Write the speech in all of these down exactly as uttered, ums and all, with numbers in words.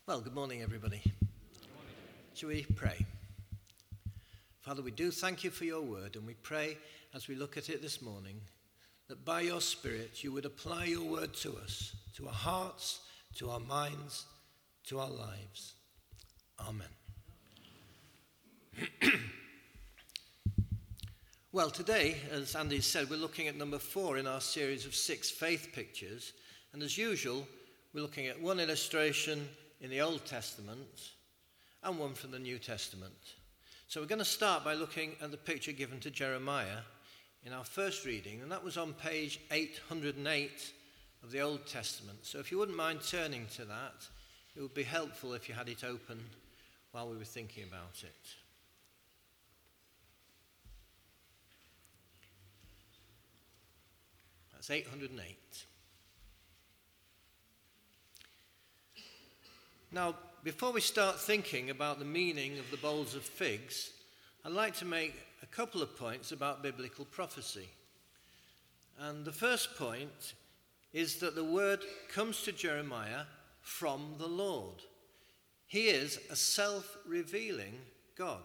Well, good morning, everybody. Shall we pray? Father, we do thank you for your word, and we pray as we look at it this morning that by your Spirit you would apply your word to us, to our hearts, to our minds, to our lives. Amen. Well, today, as Andy said, we're looking at number four in our series of six faith pictures, and as usual, we're looking at one illustration in the Old Testament and one from the New Testament. So we're going to start by looking at the picture given to Jeremiah in our first reading, and that was on page eight hundred eight of the Old Testament. So if you wouldn't mind turning to that, it would be helpful if you had it open while we were thinking about it. That's eight hundred eight. Now, before we start thinking about the meaning of the bowls of figs, I'd like to make a couple of points about biblical prophecy. And the first point is that the word comes to Jeremiah from the Lord. He is a self-revealing God.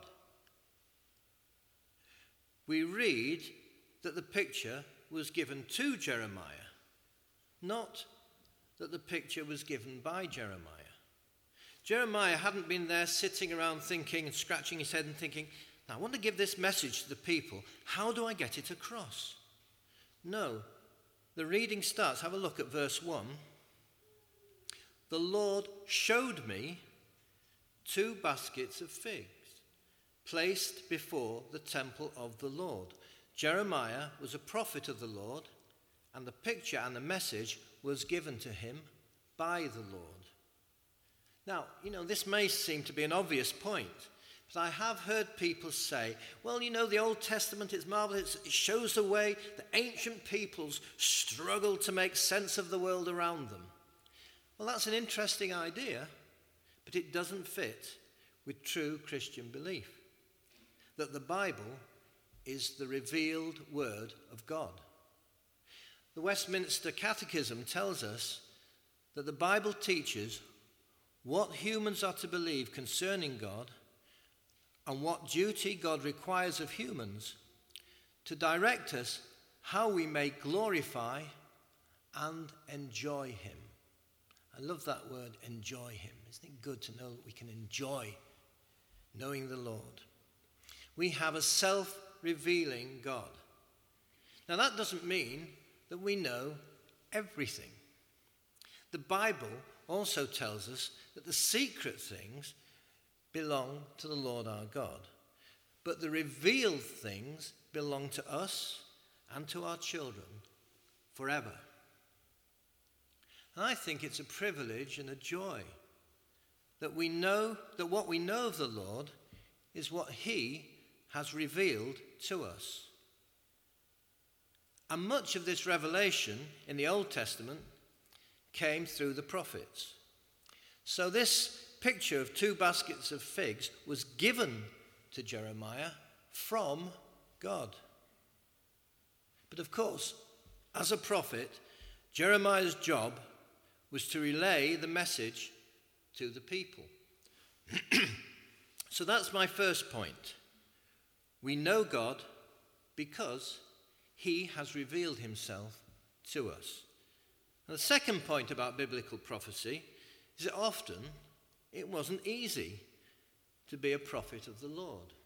We read that the picture was given to Jeremiah, not that the picture was given by Jeremiah. Jeremiah hadn't been there sitting around thinking and scratching his head and thinking, now I want to give this message to the people. How do I get it across? No. The reading starts. Have a look at verse one. The Lord showed me two baskets of figs placed before the temple of the Lord. Jeremiah was a prophet of the Lord, and the picture and the message was given to him by the Lord. Now, you know, this may seem to be an obvious point, but I have heard people say, well, you know, the Old Testament is marvelous. It shows the way the ancient peoples struggled to make sense of the world around them. Well, that's an interesting idea, but it doesn't fit with true Christian belief, that the Bible is the revealed word of God. The Westminster Catechism tells us that the Bible teaches what humans are to believe concerning God and what duty God requires of humans to direct us how we may glorify and enjoy him. I love that word, enjoy him. Isn't it good to know that we can enjoy knowing the Lord? We have a self-revealing God. Now that doesn't mean that we know everything. The Bible also tells us that the secret things belong to the Lord our God, but the revealed things belong to us and to our children forever. And I think it's a privilege and a joy that we know that what we know of the Lord is what he has revealed to us. And much of this revelation in the Old Testament came through the prophets. So this picture of two baskets of figs was given to Jeremiah from God. But of course, as a prophet, Jeremiah's job was to relay the message to the people. So that's my first point. We know God because he has revealed himself to us. And the second point about biblical prophecy is that often it wasn't easy to be a prophet of the Lord.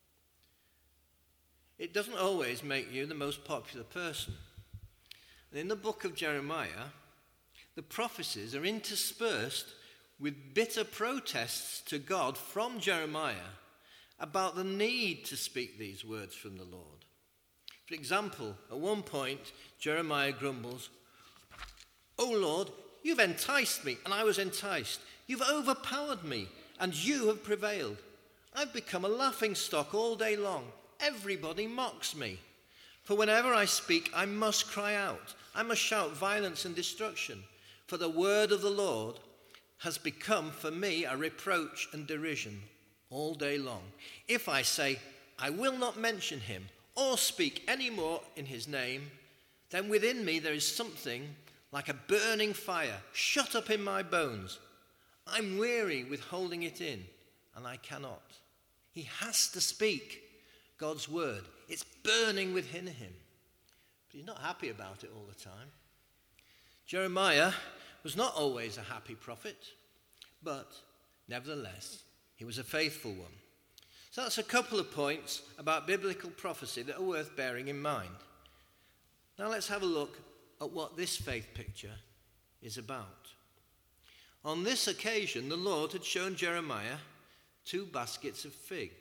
It doesn't always make you the most popular person. And in the book of Jeremiah, the prophecies are interspersed with bitter protests to God from Jeremiah about the need to speak these words from the Lord. For example, at one point, Jeremiah grumbles, "O Lord, you've enticed me, and I was enticed. You've overpowered me, and you have prevailed. I've become a laughingstock all day long. Everybody mocks me. For whenever I speak, I must cry out. I must shout violence and destruction. For the word of the Lord has become for me a reproach and derision all day long. If I say, I will not mention him or speak any more in his name, then within me there is something like a burning fire shut up in my bones. I'm weary with holding it in, and I cannot. He has to speak God's word. It's burning within him. But he's not happy about it all the time. Jeremiah was not always a happy prophet, but nevertheless, he was a faithful one. So that's a couple of points about biblical prophecy that are worth bearing in mind. Now let's have a look at what this faith picture is about. On this occasion, the Lord had shown Jeremiah two baskets of figs.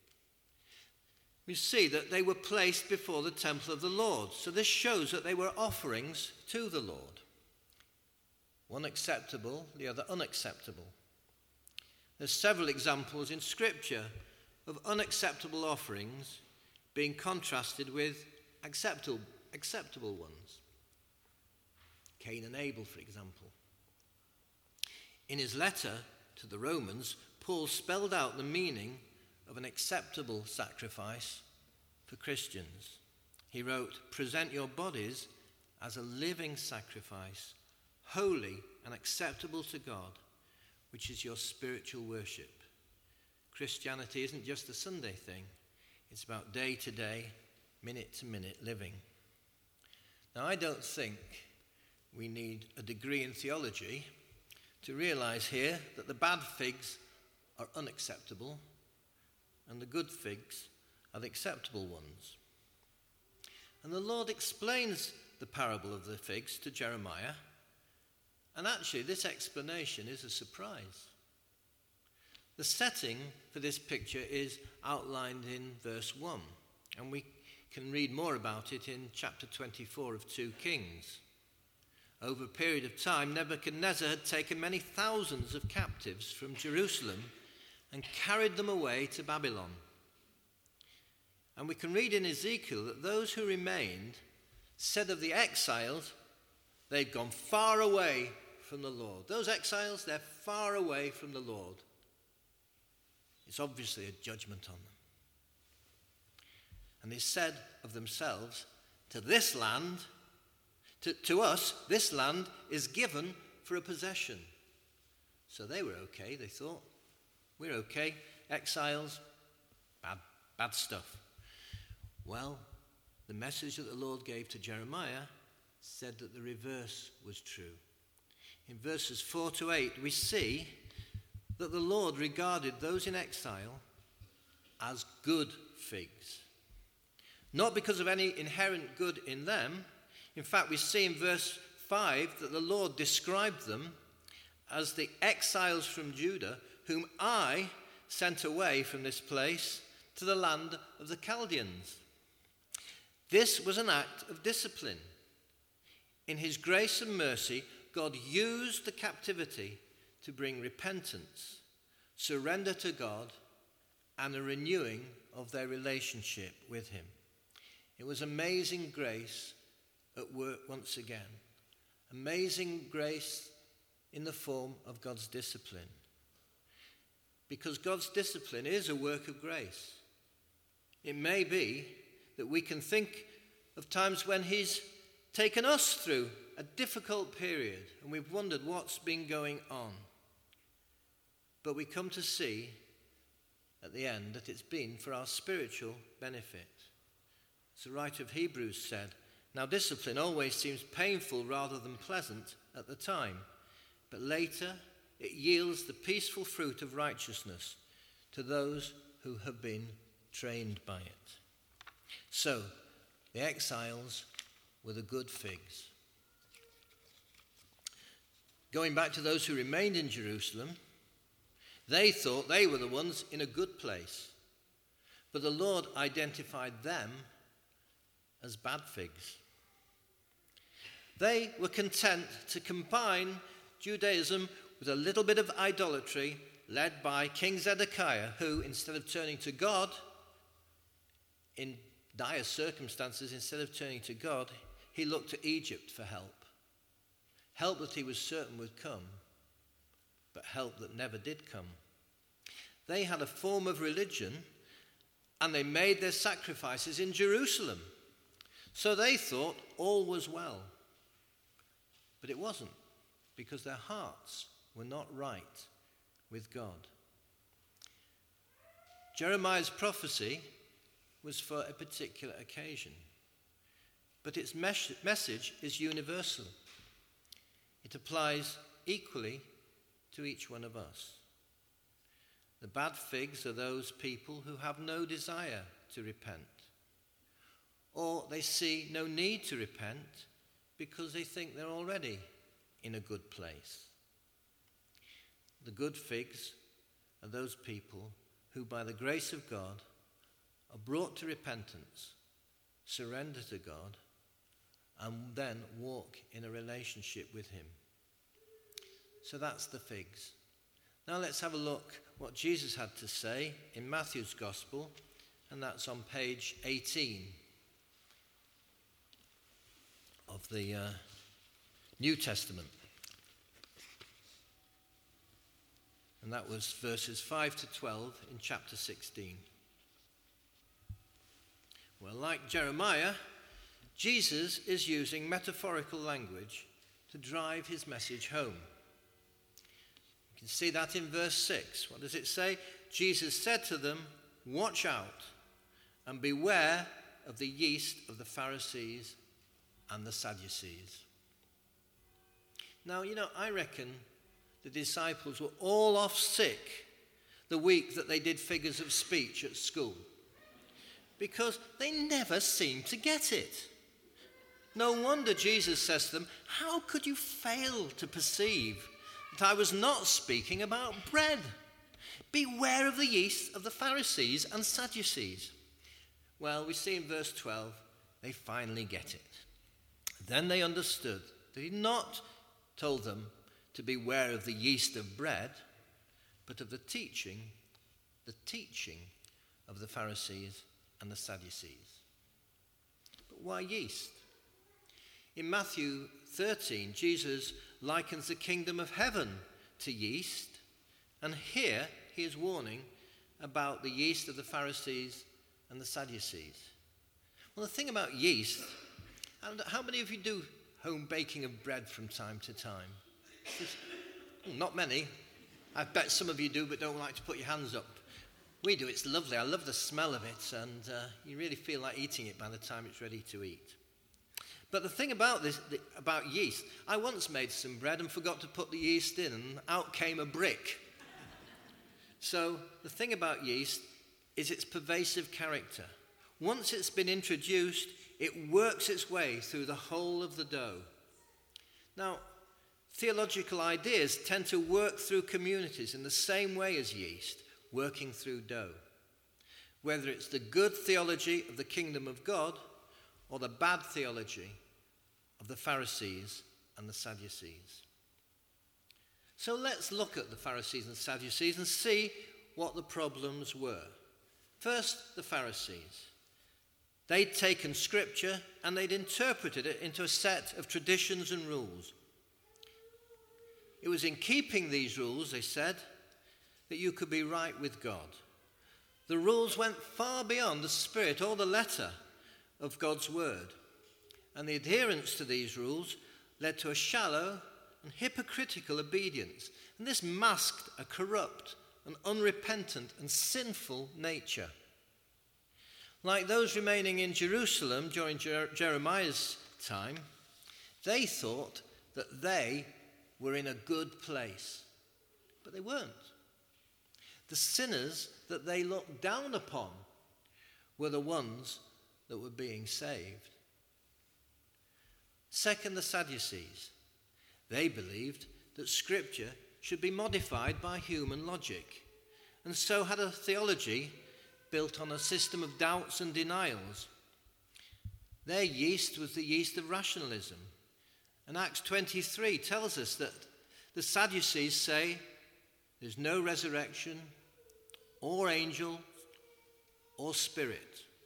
We see that they were placed before the temple of the Lord. So this shows that they were offerings to the Lord. One acceptable, the other unacceptable. There's several examples in Scripture of unacceptable offerings being contrasted with acceptable, acceptable ones. Cain and Abel, for example. In his letter to the Romans, Paul spelled out the meaning of an acceptable sacrifice for Christians. He wrote, "Present your bodies as a living sacrifice, holy and acceptable to God, which is your spiritual worship." Christianity isn't just a Sunday thing. It's about day-to-day, minute-to-minute living. Now, I don't think we need a degree in theology to realize here that the bad figs are unacceptable and the good figs are the acceptable ones. And the Lord explains the parable of the figs to Jeremiah. And actually, this explanation is a surprise. The setting for this picture is outlined in verse one, and we can read more about it in chapter twenty-four of Second Kings. Over a period of time, Nebuchadnezzar had taken many thousands of captives from Jerusalem and carried them away to Babylon. And we can read in Ezekiel that those who remained said of the exiles, they'd gone far away from the Lord. Those exiles, they're far away from the Lord. It's obviously a judgment on them. And they said of themselves, to this land, to, to us, this land is given for a possession. So they were okay, they thought. We're okay. Exiles, bad, bad stuff. Well, the message that the Lord gave to Jeremiah said that the reverse was true. In verses four to eight, we see that the Lord regarded those in exile as good figs. Not because of any inherent good in them. In fact, we see in verse five that the Lord described them as the exiles from Judah, whom I sent away from this place to the land of the Chaldeans. This was an act of discipline. In his grace and mercy, God used the captivity to bring repentance, surrender to God, and a renewing of their relationship with him. It was amazing grace at work once again. Amazing grace in the form of God's discipline. Because God's discipline is a work of grace. It may be that we can think of times when he's taken us through a difficult period and we've wondered what's been going on. But we come to see at the end that it's been for our spiritual benefit. As the writer of Hebrews said, now discipline always seems painful rather than pleasant at the time, but later it yields the peaceful fruit of righteousness to those who have been trained by it. So, the exiles were the good figs. Going back to those who remained in Jerusalem, they thought they were the ones in a good place. But the Lord identified them as bad figs. They were content to combine Judaism with a little bit of idolatry led by King Zedekiah, who, instead of turning to God, in dire circumstances, instead of turning to God, he looked to Egypt for help. Help that he was certain would come, but help that never did come. They had a form of religion, and they made their sacrifices in Jerusalem. So they thought all was well. But it wasn't, because their hearts were not right with God. Jeremiah's prophecy was for a particular occasion, but its mes- message is universal. It applies equally to each one of us. The bad figs are those people who have no desire to repent, or they see no need to repent because they think they're already in a good place. The good figs are those people who, by the grace of God, are brought to repentance, surrender to God, and then walk in a relationship with him. So that's the figs. Now let's have a look what Jesus had to say in Matthew's Gospel, and that's on page eighteen of the uh, New Testament. And that was verses five to twelve in chapter sixteen. Well, like Jeremiah, Jesus is using metaphorical language to drive his message home. You can see that in verse six. What does it say? Jesus said to them, "Watch out and beware of the yeast of the Pharisees and the Sadducees." Now, you know, I reckon the disciples were all off sick the week that they did figures of speech at school, because they never seemed to get it. No wonder Jesus says to them, "How could you fail to perceive that I was not speaking about bread? Beware of the yeast of the Pharisees and Sadducees." Well, we see in verse twelve, they finally get it. Then they understood that he not told them to beware of the yeast of bread, but of the teaching, the teaching of the Pharisees and the Sadducees. But why yeast? In Matthew thirteen, Jesus likens the kingdom of heaven to yeast, and here he is warning about the yeast of the Pharisees and the Sadducees. Well, the thing about yeast, and how many of you do home baking of bread from time to time? There's, not many. I bet some of you do, but don't like to put your hands up. We do. It's lovely. I love the smell of it, and uh, you really feel like eating it by the time it's ready to eat. But the thing about this, the, about yeast, I once made some bread and forgot to put the yeast in, and out came a brick. So the thing about yeast is its pervasive character. Once it's been introduced, it works its way through the whole of the dough. Now, theological ideas tend to work through communities in the same way as yeast, working through dough. Whether it's the good theology of the kingdom of God or the bad theology of the Pharisees and the Sadducees. So let's look at the Pharisees and Sadducees and see what the problems were. First, the Pharisees. They'd taken scripture and they'd interpreted it into a set of traditions and rules. It was in keeping these rules, they said, that you could be right with God. The rules went far beyond the spirit or the letter of God's word. And the adherence to these rules led to a shallow and hypocritical obedience. And this masked a corrupt and unrepentant and sinful nature. Like those remaining in Jerusalem during Jer- Jeremiah's time, they thought that they were in a good place. But they weren't. The sinners that they looked down upon were the ones that were being saved. Second, the Sadducees. They believed that scripture should be modified by human logic, and so had a theology built on a system of doubts and denials. Their yeast was the yeast of rationalism. And Acts twenty-three tells us that the Sadducees say there's no resurrection or angel or spirit.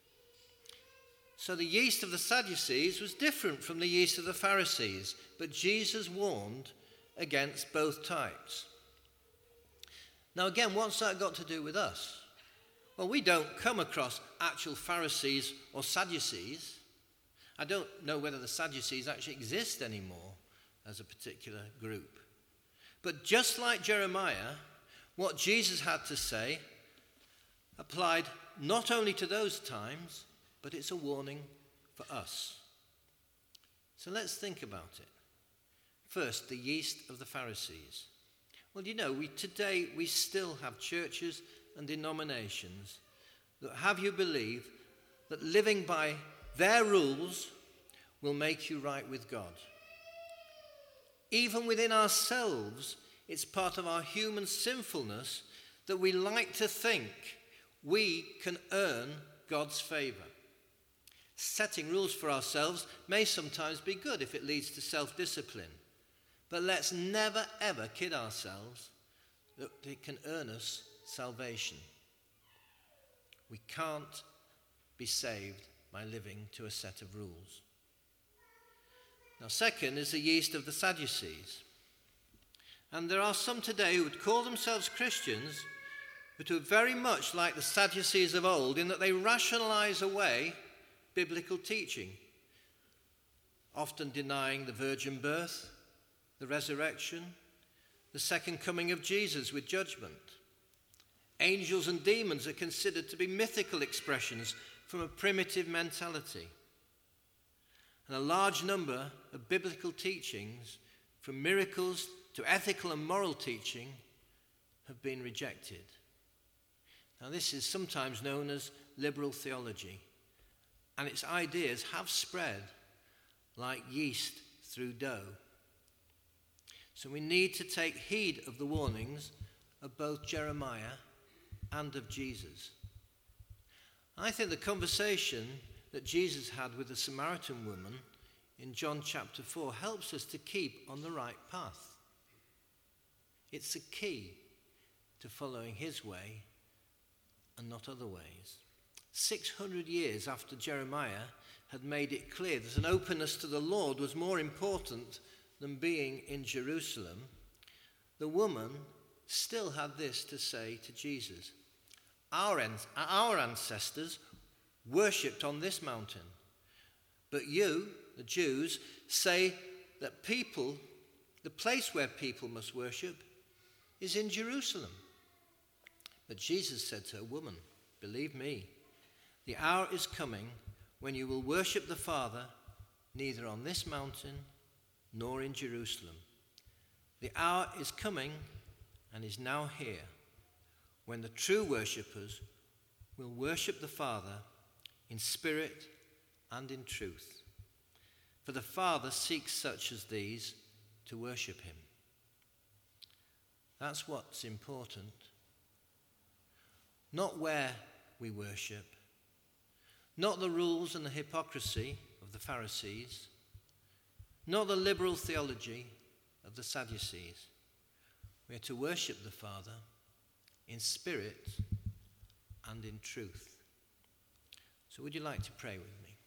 So the yeast of the Sadducees was different from the yeast of the Pharisees, but Jesus warned against both types. Now again, what's that got to do with us? Well, we don't come across actual Pharisees or Sadducees. I don't know whether the Sadducees actually exist anymore as a particular group. But just like Jeremiah, what Jesus had to say applied not only to those times, but it's a warning for us. So let's think about it. First, the yeast of the Pharisees. Well, you know, we today we still have churches and denominations that have you believe that living by their rules will make you right with God. Even within ourselves, it's part of our human sinfulness that we like to think we can earn God's favour. Setting rules for ourselves may sometimes be good if it leads to self-discipline. But let's never ever kid ourselves that it can earn us salvation. We can't be saved by living to a set of rules. Now, second is the yeast of the Sadducees. And there are some today who would call themselves Christians, but who are very much like the Sadducees of old in that they rationalize away biblical teaching, often denying the virgin birth, the resurrection, the second coming of Jesus with judgment. Angels and demons are considered to be mythical expressions from a primitive mentality. And a large number of biblical teachings, from miracles to ethical and moral teaching, have been rejected. Now, this is sometimes known as liberal theology, and its ideas have spread like yeast through dough. So we need to take heed of the warnings of both Jeremiah and of Jesus. I think the conversation that Jesus had with the Samaritan woman in John chapter four helps us to keep on the right path. It's a key to following his way and not other ways. six hundred years after Jeremiah had made it clear that an openness to the Lord was more important than being in Jerusalem, the woman still had this to say to Jesus. Our, our ancestors worshipped on this mountain, but you, the Jews, say that people, the place where people must worship, is in Jerusalem. But Jesus said to her, Woman, believe me, the hour is coming when you will worship the Father neither on this mountain nor in Jerusalem. The hour is coming and is now here when the true worshippers will worship the Father in spirit and in truth. For the Father seeks such as these to worship him. That's what's important. Not where we worship, not the rules and the hypocrisy of the Pharisees, not the liberal theology of the Sadducees. We are to worship the Father in spirit and in truth. So would you like to pray with me?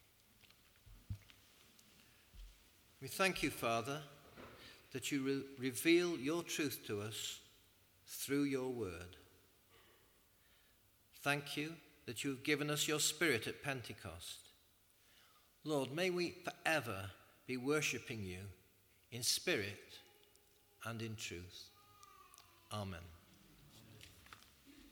We thank you, Father, that you re- reveal your truth to us through your word. Thank you that you have given us your Spirit at Pentecost. Lord, may we forever be worshipping you in spirit and in truth. Amen.